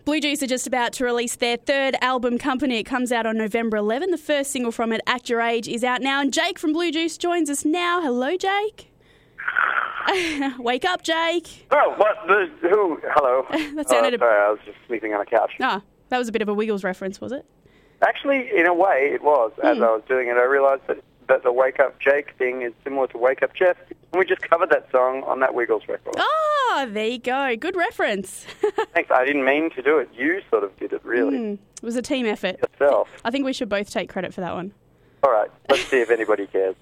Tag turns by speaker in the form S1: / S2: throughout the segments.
S1: Blue Juice are just about to release their third album, Company. It comes out on November 11. The first single from it, Act Your Age, is out now. And Jake from Blue Juice joins us now. Hello, Jake. Wake up, Jake.
S2: Oh, what? Who? Hello.
S1: That sounded
S2: sorry, I was just sleeping on a couch.
S1: Ah, that was a bit of a Wiggles reference, was it?
S2: Actually, in a way, it was. As I was doing it, I realised that the Wake Up Jake thing is similar to Wake Up Jeff. And we just covered that song on that Wiggles record.
S1: Oh, there you go. Good reference.
S2: Thanks. I didn't mean to do it. You sort of did it, really.
S1: It was a team effort.
S2: Yourself.
S1: I think we should both take credit for that one.
S2: All right. Let's see if anybody cares.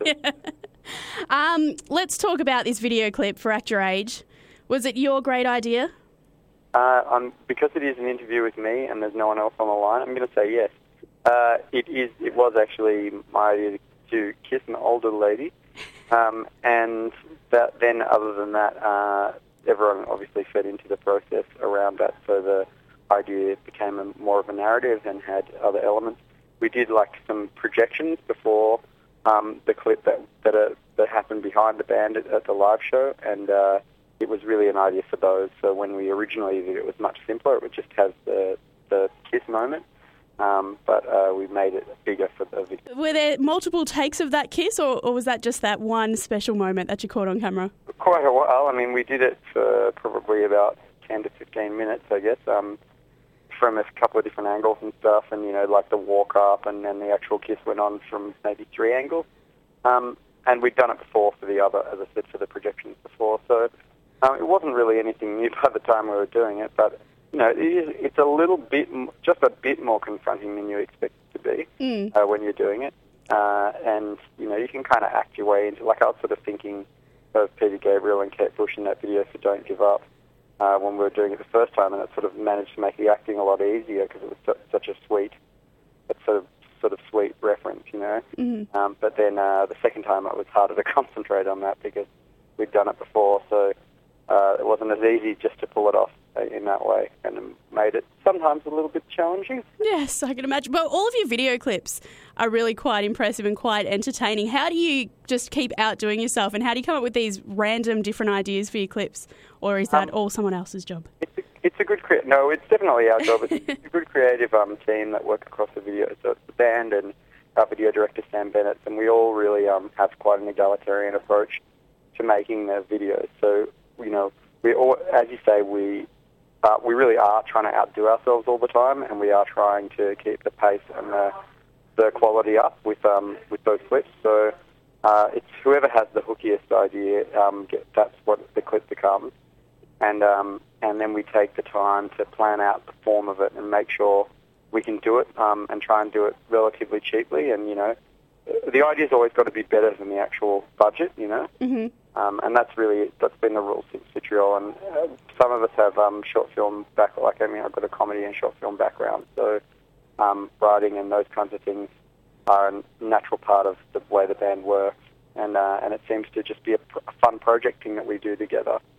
S1: Let's talk about this video clip for Act Your Age. Was it your great idea?
S2: Because it is an interview with me and there's no one else on the line, I'm going to say yes. It was actually my idea to kiss an older lady. And then other than that, everyone obviously fed into the process around that, so the idea became more of a narrative and had other elements. We did some projections before the clip that happened behind the band at the live show, and it was really an idea for those. So when we originally did it, it was much simpler. It would just have the kiss moment. But we made it bigger for the video.
S1: Were there multiple takes of that kiss, or was that just that one special moment that you caught on camera?
S2: Quite a while. I mean, we did it for probably about 10 to 15 minutes, I guess, from a couple of different angles and stuff, and, the walk up, and then the actual kiss went on from maybe 3 angles. And we'd done it before for the other, as I said, for the projections before. So it wasn't really anything new by the time we were doing it, but it's a little bit, just a bit more confronting than you expect it to be when you're doing it. And, you can kind of act your way into, I was sort of thinking of Peter Gabriel and Kate Bush in that video for Don't Give Up when we were doing it the first time, and it sort of managed to make the acting a lot easier because it was such a sweet, sort of sweet reference, But then the second time it was harder to concentrate on that because we'd done it before, so it wasn't as easy just to pull it off in that way, and it made it sometimes a little bit challenging.
S1: Yes, I can imagine. But all of your video clips are really quite impressive and quite entertaining. How do you just keep outdoing yourself, and how do you come up with these random different ideas for your clips, or is that all someone else's job?
S2: It's a good no, it's definitely our job. It's a good creative team that work across the video. So it's the band and our video director Sam Bennett, and we all really have quite an egalitarian approach to making the videos. So we all, as you say, we really are trying to outdo ourselves all the time, and we are trying to keep the pace and the quality up with those clips. So it's whoever has the hookiest idea, that's what the clip becomes, and then we take the time to plan out the form of it and make sure we can do it and try and do it relatively cheaply. And the idea's always got to be better than the actual budget, Mm-hmm. And that's been the rule since Vitriol. And some of us have short film background. I've got a comedy and short film background, so writing and those kinds of things are a natural part of the way the band works. And it seems to just be a fun project thing that we do together.